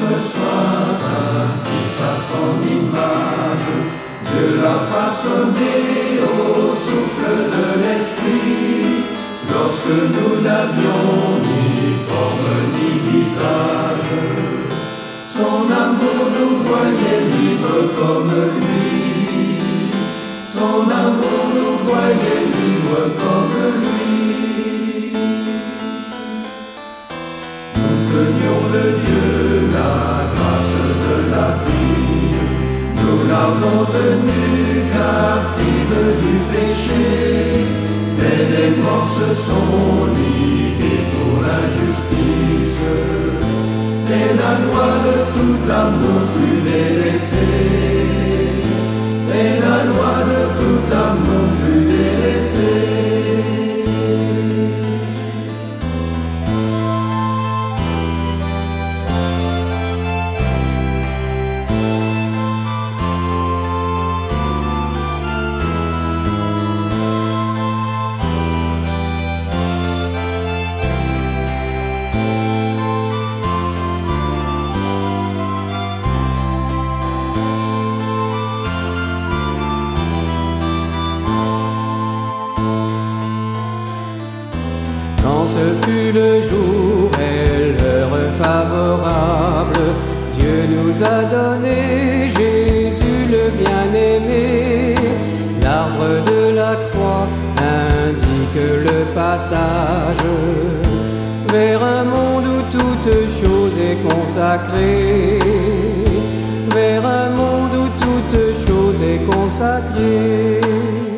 l'homme soit un fils à son image, de la façonner au souffle de l'esprit, lorsque nous n'avions ni forme ni visage. Son amour nous voyait libres comme lui, son amour nous voyait libres comme lui. Nous tenions le Dieu, la grâce de la vie, nous l'avons tenue captive du péché, mais les morts se sont ligués pour l'injustice, et la loi de tout amour fut délaissée, et la loi de tout amour fut délaissée. Quand ce fut le jour et l'heure favorable, Dieu nous a donné Jésus le bien-aimé. L'arbre de la croix indique le passage vers un monde où toute chose est consacrée, vers un monde où toute chose est consacrée.